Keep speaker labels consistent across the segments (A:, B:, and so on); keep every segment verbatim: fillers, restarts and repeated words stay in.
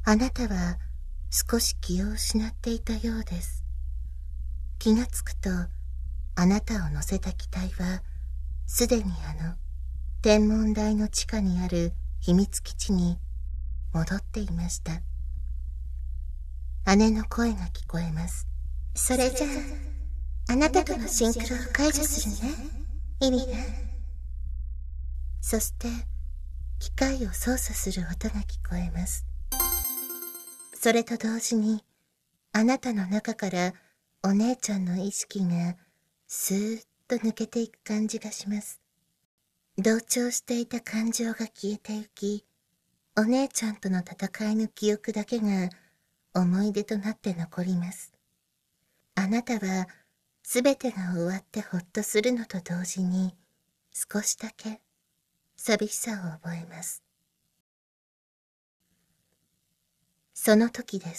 A: あなたは少し気を失っていたようです。気がつくと、あなたを乗せた機体は、すでにあの、天文台の地下にある秘密基地に戻っていました。姉の声が聞こえます。それじゃあ、あなたとのシンクロを解除するね、イリナ。そして、機械を操作する音が聞こえます。それと同時に、あなたの中からお姉ちゃんの意識がスーッと抜けていく感じがします。同調していた感情が消えてゆき、お姉ちゃんとの戦いの記憶だけが思い出となって残ります。あなたはすべてが終わってほっとするのと同時に、少しだけ寂しさを覚えます。その時です。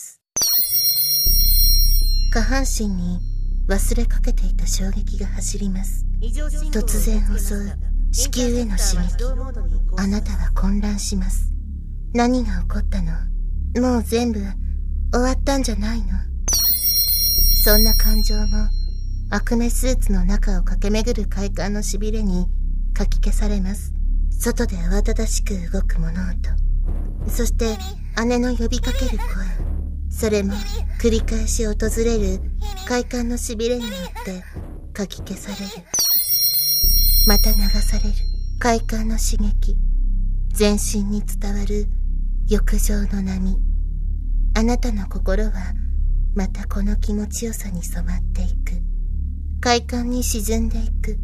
A: 下半身に忘れかけていた衝撃が走ります。突然襲う子宮への刺激。あなたは混乱します。何が起こったの？もう全部終わったんじゃないの？そんな感情も悪夢スーツの中を駆け巡る快感のしびれにかき消されます。外で慌ただしく動く物音。そして姉の呼びかける声。それも繰り返し訪れる快感のしびれによってかき消される。また流される快感の刺激。全身に伝わる浴場の波。あなたの心はまたこの気持ちよさに染まっていく。快感に沈んでいく。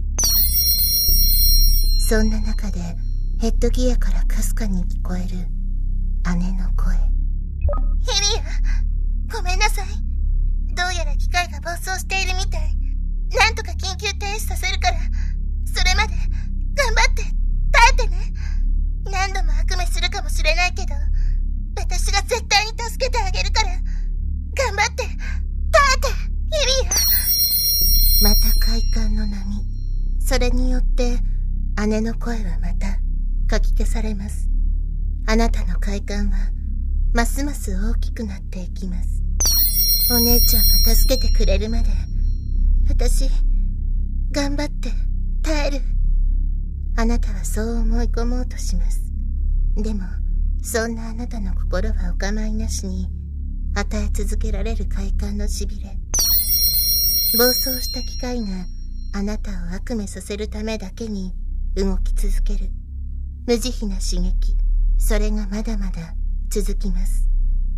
A: そんな中でヘッドギアからかすかに聞こえる姉の声。ヘリア、ごめんなさい。どうやら機械が暴走しているみたい。なんとか緊急停止させるから、それまで頑張って耐えてね。何度も悪夢するかもしれないけど、私が絶対に助けてあげるから、頑張って耐えて、ヘリア。また快感の波。それによって姉の声はまたかき消されます。あなたの快感はますます大きくなっていきます。お姉ちゃんが助けてくれるまで、私、頑張って耐える。あなたはそう思い込もうとします。でも、そんなあなたの心はお構いなしに、与え続けられる快感のしびれ。暴走した機械があなたを悪夢させるためだけに動き続ける。無慈悲な刺激。それがまだまだ続きます。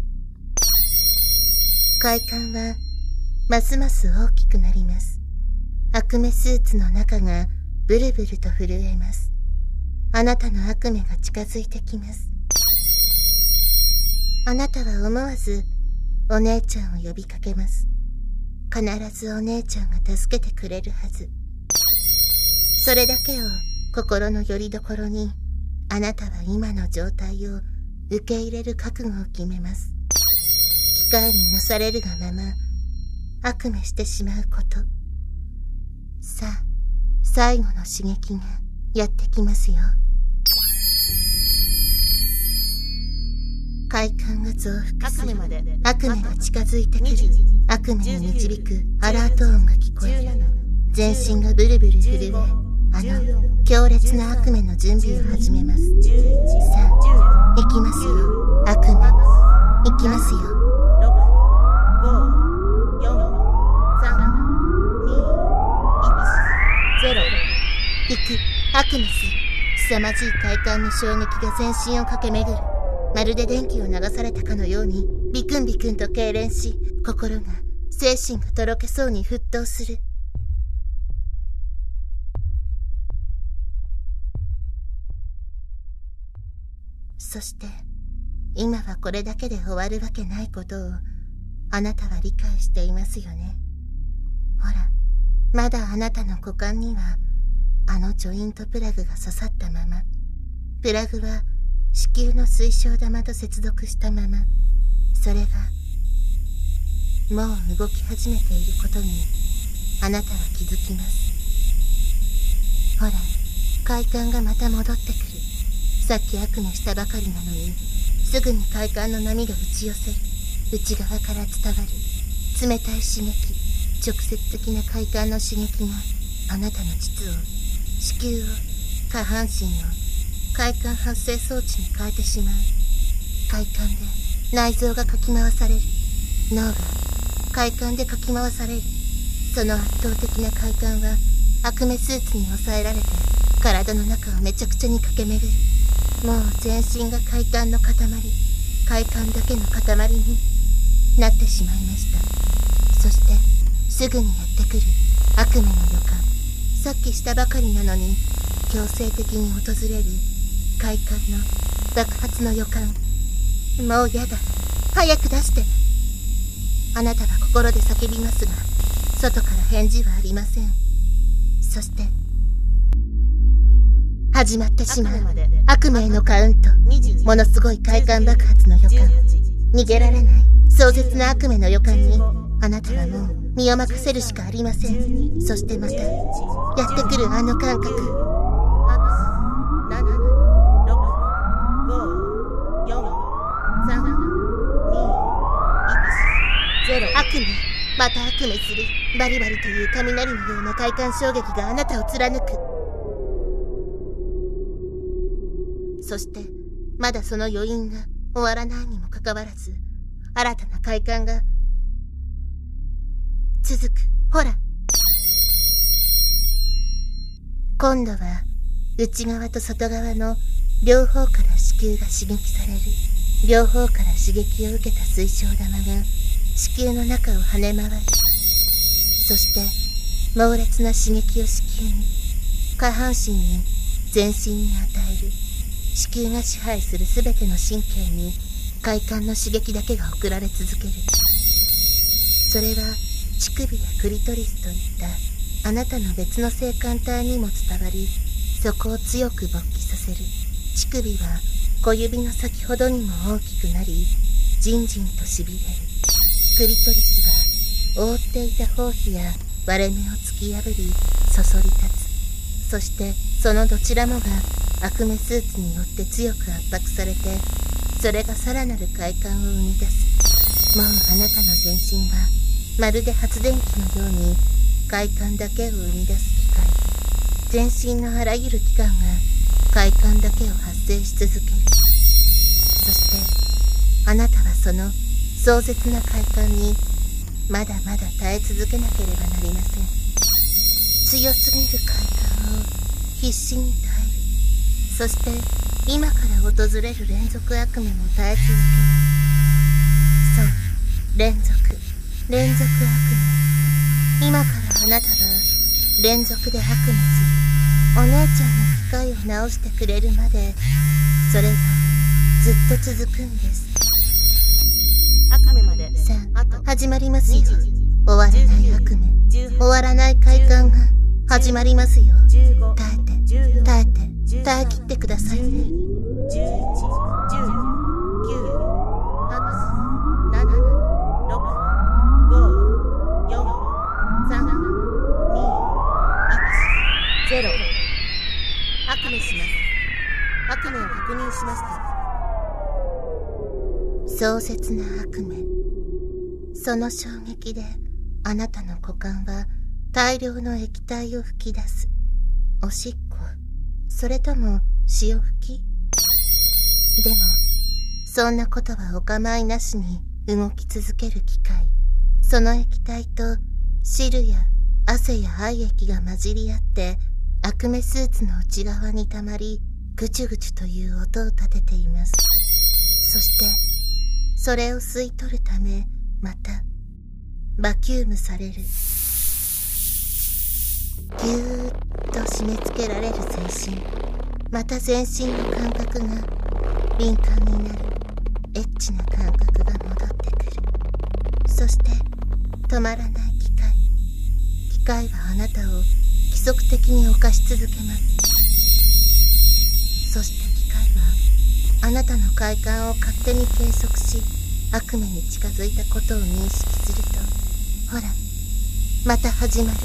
A: 快感はますます大きくなります。悪夢スーツの中がブルブルと震えます。あなたの悪夢が近づいてきます。あなたは思わずお姉ちゃんを呼びかけます。必ずお姉ちゃんが助けてくれるはず。それだけを心の拠り所に、あなたは今の状態を受け入れる覚悟を決めます。機械に乗されるがまま、悪夢してしまうこと。さあ、最後の刺激がやってきますよ。快感が増幅する。悪夢が近づいてくる。悪夢に導くアラート音が聞こえる。全身がブルブル震え、あの強烈な悪夢の準備を始めます。さあ、行きますよ。悪夢、行きますよ。ゼロ。行く。悪夢す。凄まじい快感の衝撃が全身を駆け巡る。まるで電気を流されたかのようにビクンビクンと痙攣し、心が、精神がとろけそうに沸騰する。そして、今はこれだけで終わるわけないことを、あなたは理解していますよね。ほら、まだあなたの股間には、あのジョイントプラグが刺さったまま。プラグは、子宮の水晶玉と接続したまま。それが、もう動き始めていることに、あなたは気づきます。ほら、快感がまた戻ってくる。さっき悪夢したばかりなのに、 すぐに快感の波が打ち寄せる。内側から伝わる冷たい刺激、直接的な快感の刺激があなたの膣を、子宮を、下半身を快感発生装置に変えてしまう。快感で内臓がかき回される。脳が快感でかき回される。その圧倒的な快感は悪夢スーツに抑えられて体の中をめちゃくちゃに駆け巡る。もう全身が快感の塊、快感だけの塊になってしまいました。そしてすぐにやってくる悪夢の予感。さっきしたばかりなのに強制的に訪れる快感の爆発の予感。もうやだ、早く出して。あなたは心で叫びますが外から返事はありません。そして始まってしまう悪夢へのカウント。ものすごい快感爆発の予感。逃げられない壮絶な悪夢の予感にあなたはもう身を任せるしかありません。そしてまたやってくるあの感覚。悪夢、また悪夢する。バリバリという雷のような快感衝撃があなたを貫く。そしてまだその余韻が終わらないにもかかわらず新たな快感が続く。ほら、今度は内側と外側の両方から子宮が刺激される。両方から刺激を受けた水晶玉が子宮の中を跳ね回る。そして猛烈な刺激を子宮に、下半身に、全身に与える。子宮が支配するすべての神経に快感の刺激だけが送られ続ける。それは乳首やクリトリスといったあなたの別の性感帯にも伝わり、そこを強く勃起させる。乳首は小指の先ほどにも大きくなり、じんじんとしびれる。クリトリスは覆っていた包皮や割れ目を突き破りそそり立つ。そしてそのどちらもが悪夢スーツによって強く圧迫されて、それがさらなる快感を生み出す。もうあなたの全身はまるで発電機のように快感だけを生み出す機械。全身のあらゆる器官が快感だけを発生し続ける。そしてあなたはその壮絶な快感にまだまだ耐え続けなければなりません。強すぎる快感を必死に耐える。そして今から訪れる連続悪夢も耐え続ける。そう、連続連続悪夢。今からあなたは連続で悪夢する。お姉ちゃんの機械を直してくれるまでそれがずっと続くんです。
B: 悪夢まで
A: さあ、始まりますよ。終わらない悪夢、終わらない快感が始まりますよ。耐えて耐えて耐え切ってくださいね。
B: じゅういち、じゅう、きゅう、はち、なな、ろく、ご、よん、さん、に、いち、ゼロ。悪夢します。悪夢を確認しました。
A: 壮絶な悪夢。その衝撃であなたの股間は大量の液体を吹き出す。おしっこ、それとも潮吹き？でもそんなことはお構いなしに動き続ける機械。その液体と汁や汗や愛液が混じり合って悪夢スーツの内側にたまり、ぐちゅぐちゅという音を立てています。そしてそれを吸い取るためまたバキュームされる。ぎゅーっと締め付けられる全身。また全身の感覚が敏感になる。エッチな感覚が戻ってくる。そして止まらない機械。機械はあなたを規則的に犯し続けます。そして機械はあなたの快感を勝手に計測し、悪夢に近づいたことを認識すると、ほら、また始まる。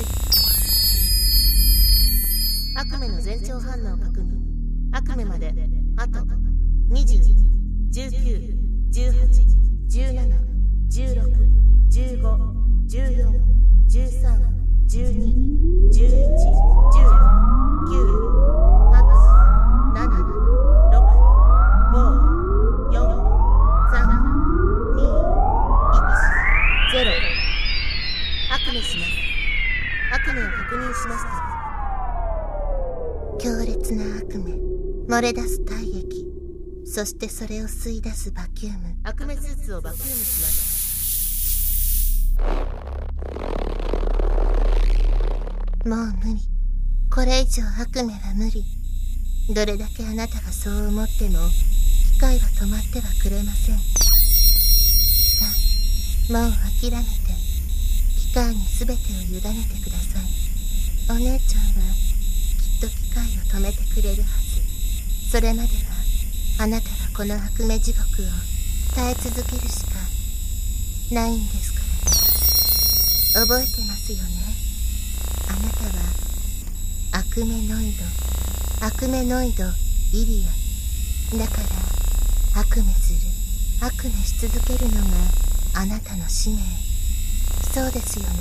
B: 悪夢の前兆反応確認。悪夢まであとにじゅう、 じゅうきゅう、じゅうはち、じゅうなな、じゅうろく、じゅうご、じゅうよん、じゅうさん、じゅうに、じゅういち、じゅう、きゅう、はち、なな、ろく、ご、よん、さん、に、いち、ゼロ。悪夢します。悪夢を確認しました。
A: 強烈な悪夢、漏れ出す体液、そしてそれを吸い出すバキューム。
B: 悪夢スーツをバキュームします。
A: もう無理。これ以上悪夢は無理。どれだけあなたがそう思っても、機械は止まってはくれません。さあ、もう諦めて、機械に全てを委ねてください。お姉ちゃんは、きっと機械を止めてくれるはず。それまでは、あなたはこの悪夢地獄を耐え続けるしかないんですからね。覚えてますよね。あなたは悪夢ノイド、悪夢ノイドイリア。だから悪夢する、悪夢し続けるのがあなたの使命。そうですよね。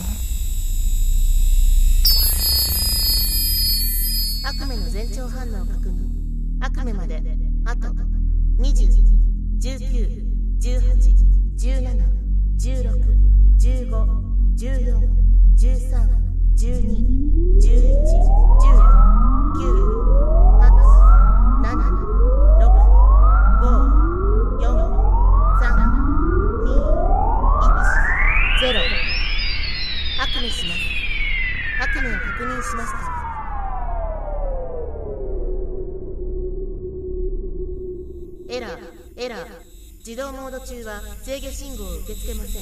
B: 悪夢の前兆反応確認。悪夢まであとにじゅう、じゅうきゅう、じゅうはち、じゅうなな、じゅうろく、じゅうご、じゅうよん、じゅうさん、じゅうに、じゅういち、じゅう、きゅう、はち、なな、ろく、ご、よん、さん、に、いち、ゼロ。悪夢します。悪夢を確認しました。エラー、エラー。自動モード中は制御信号を受け付けません。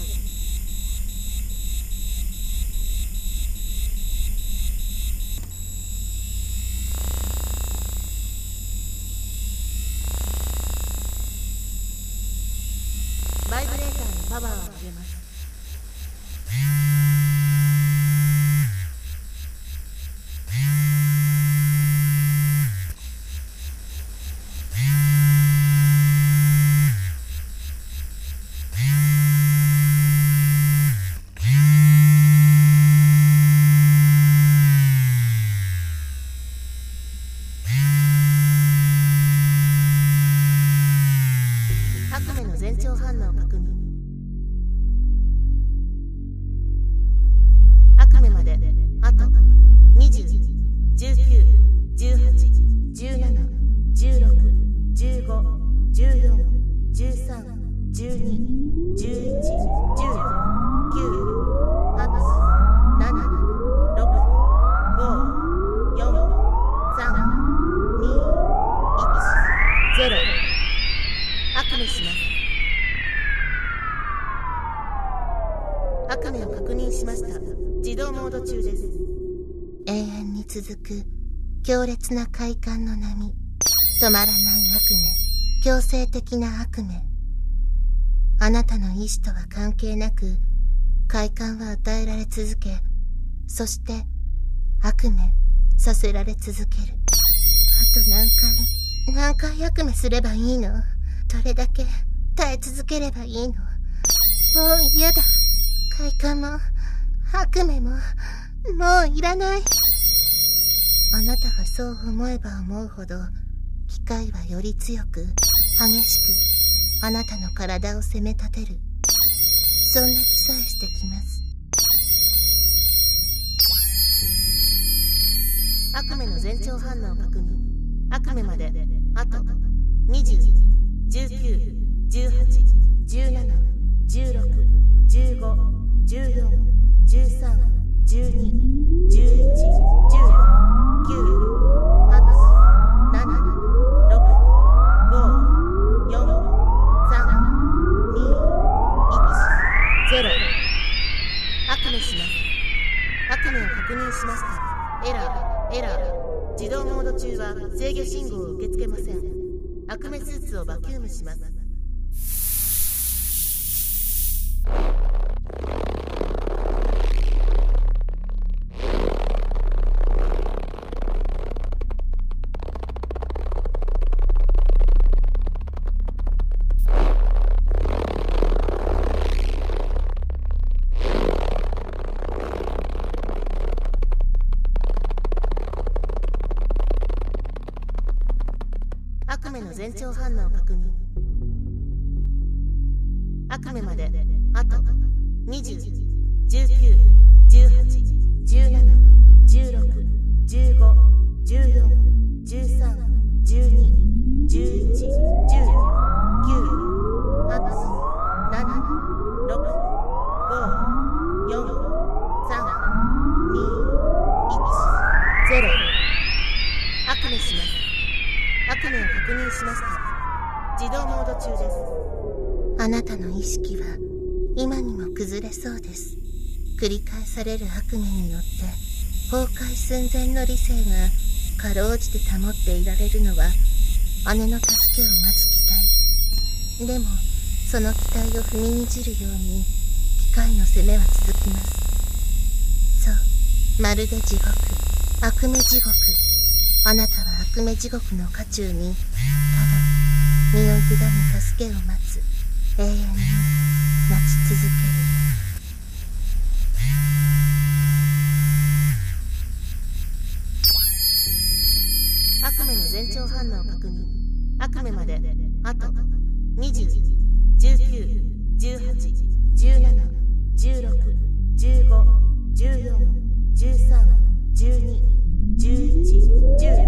B: バイブレーターのパワーを上げます。悪夢の前兆反応確認。悪夢まであとにじゅう、じゅうきゅう、じゅうはち、じゅうなな、じゅうろく、じゅうご、じゅうよん、じゅうさん、じゅうに、じゅういち、じゅう、きゅう、はち、なな、ろく、ご、よん、さん、に、いち、ゼロ。悪夢します。悪夢を確認しました。自動モード中です。
A: 永遠に続く強烈な快感の波、止まらない悪夢、強制的な悪夢。あなたの意志とは関係なく快感は与えられ続け、そして悪夢させられ続ける。あと何回何回悪夢すればいいの？どれだけ耐え続ければいいの？もう嫌だ。快感も悪夢ももういらない。あなたがそう思えば思うほど、機械はより強く激しくあなたの体を責め立てる。そんな気さえしてきます。
B: 悪夢の前兆反応確認。悪夢まであとにじゅう、じゅうきゅう、じゅうはち、じゅうなな、じゅうろく、じゅうご、じゅうよん、じゅうさん、じゅうに、じゅういち、じゅう、きゅう、はち、なな、ろく、ご、よん、さん、に、いち、ゼロ。悪夢します。悪夢を確認しました。エラー、エラー。自動モード中は制御信号を受け付けません。悪夢スーツをバキュームします。 悪夢の前兆反応確認。悪夢まであとにじゅう、じゅうきゅう、じゅうはち、じゅうなな、じゅうろく、じゅうご、じゅうよん、じゅうさん、じゅうに、じゅういち、じゅう、きゅう、はち、なな、ろく、ご、よん、さん、に、いち、ゼロ。悪夢します。悪夢を確認しました。自動モード中です。
A: あなたの意識は今にも崩れそうです。繰り返される悪夢によって崩壊寸前の理性がかろうじて保っていられるのは姉の助けを待つ期待。でもその期待を踏みにじるように機械の攻めは続きます。そう、まるで地獄、悪夢地獄。あなたは悪夢地獄の渦中にただ身を委ね助けを待つ、永遠に待ち続ける。
B: 悪夢の前兆反応確認。悪夢まであとにじゅう、じゅうきゅう、じゅうはち、じゅうなな、じゅうろく、じゅうご、じゅうよん、じゅうさん、じゅうに、じゅういち、じゅう、きゅう、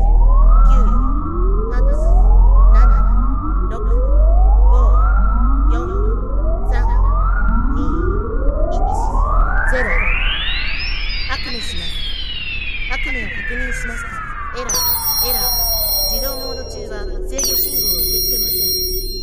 B: はち、なな、ろく、ご、よん、さん、に、いち、ゼロ。悪夢します。悪夢を確認しました。エラー、エラー。自動モード中は制御信号を受け付けません。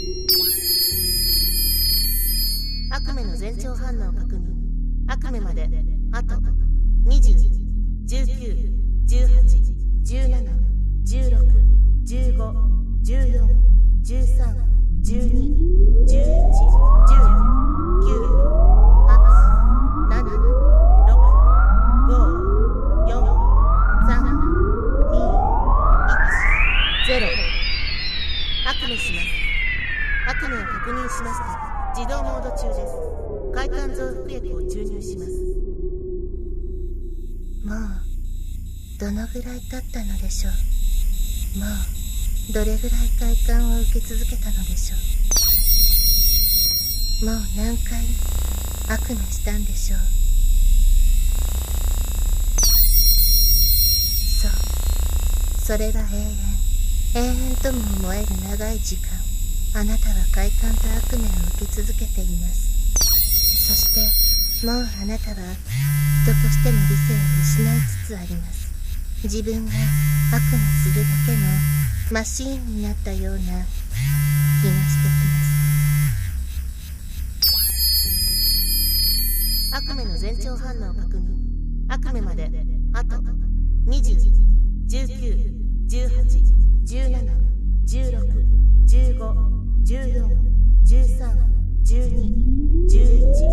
B: 悪夢の前兆反応確認。悪夢まであとにじゅう、じゅうきゅう、じゅうはち、じゅうなな、じゅうろく、じゅうご、じゅうよん、じゅうさん、じゅうに、じゅういち、じゅう、きゅう、はち、なな、ろく、ご、よん、さん、に、いち、ゼロ。悪夢します。悪夢を確認しました。自動モード中です。快感増幅薬を注入します。
A: もうどのぐらい経ったのでしょう。もうどれぐらい快感を受け続けたのでしょう。もう何回悪夢したんでしょう。そう、それは永遠、永遠とも思える長い時間、あなたは快感と悪夢を受け続けています。そしてもうあなたは人としての理性を失いつつあります。自分が悪夢するだけのマシーンになったような気がしてき
B: ます。悪夢の前兆反応確認。悪夢まであとにじゅう、じゅうきゅう、じゅうはち、じゅうなな、じゅうろく、じゅうご、じゅうよん、じゅうさん、じゅうに、じゅういち、じゅう、きゅう、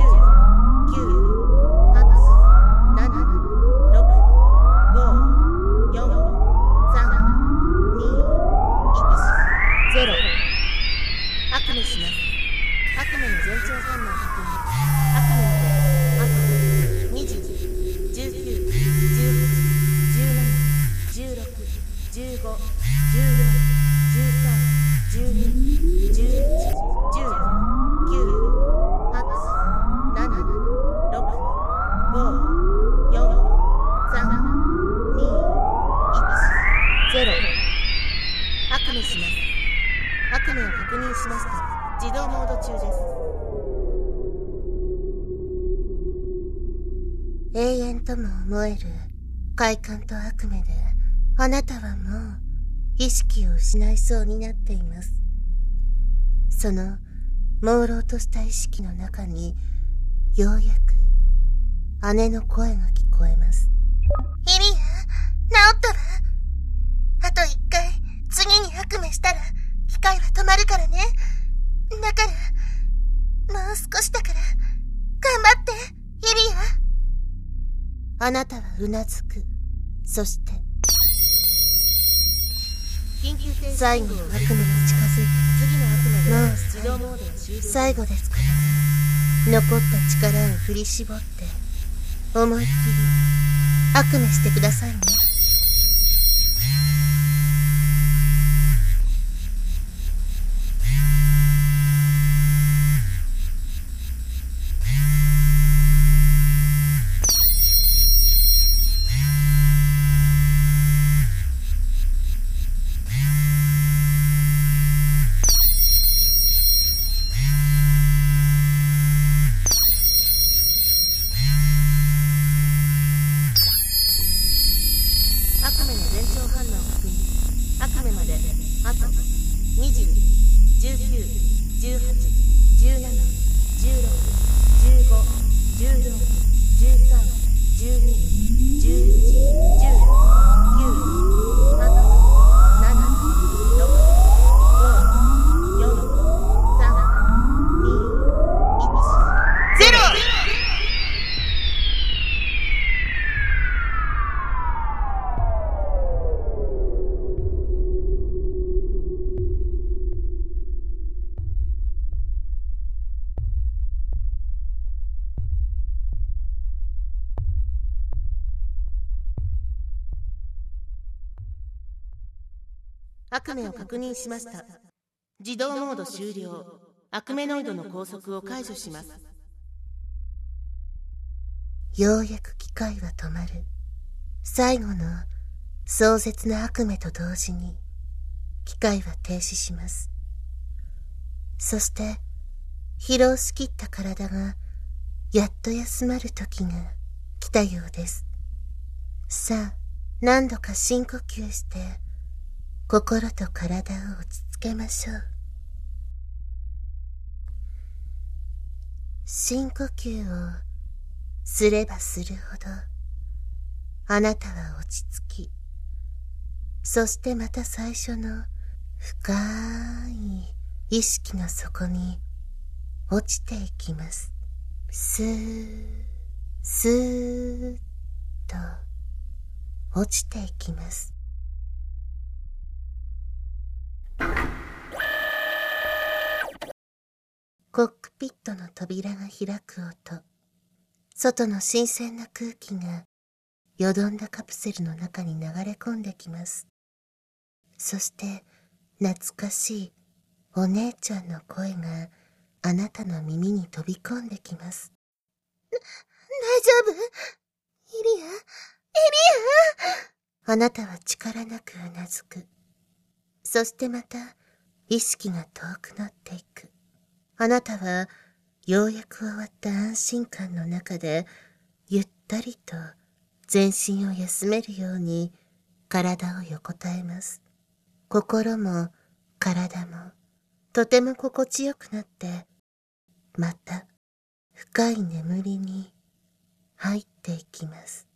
B: はち、なな、ろく、ご、よん、さん、に、いち、ゼロ。悪夢します。悪夢の前兆反応確認。悪夢まであとにじゅう、じゅうきゅう、じゅうはち、じゅうなな、じゅうろく、じゅうご、じゅうよん、じゅうさん、じゅうに、じゅういち、じゅう、きゅう、はち、なな、ろく、ご、よん、さん、に、いち、ゼロ。悪夢します。悪夢を確認しました。自動モード中です。
A: 永遠とも思える快感と悪夢で、あなたはもう意識を失いそうになっています。その朦朧とした意識の中にようやく姉の声が聞こえます。
C: エリア、治ったわ。あと一回次に悪夢したら機械は止まるからね。だからもう少しだから頑張ってエリ
A: ア。あなたはうなずく。そして
B: 緊急停止
A: 最後の悪夢が近づいて
B: 次の悪夢で
A: もう
B: 自動モードを終了。
A: 最後ですから残った力を振り絞って思いっきり悪夢してくださいね。
B: じゅうはち、じゅうなな、じゅうろく、じゅうご、じゅうよん、じゅうさん、じゅうに、じゅういち、じゅう、きゅう、はち、なな、ろく、ご、よん、さん、に、いち、ゼロ。悪夢を確認しました。自動モード終了。悪夢ノイドの拘束を解除します。
A: ようやく機械は止まる。最後の壮絶な悪夢と同時に機械は停止します。そして疲労しきった体がやっと休まる時が来たようです。さあ、何度か深呼吸して心と体を落ち着けましょう。深呼吸をすればするほどあなたは落ち着き、そしてまた最初の深い意識の底に落ちていきます。スースーッと落ちていきます。コックピットの扉が開く音、外の新鮮な空気がよどんだカプセルの中に流れ込んできます。そして懐かしいお姉ちゃんの声があなたの耳に飛び込んできます。
C: 大丈夫？イリア？イリ
A: ア？あなたは力なくうなずく。そしてまた意識が遠くなっていく。あなたはようやく終わった安心感の中でゆったりと全身を休めるように体を横たえます。心も体もとても心地よくなって、また深い眠りに入っていきます。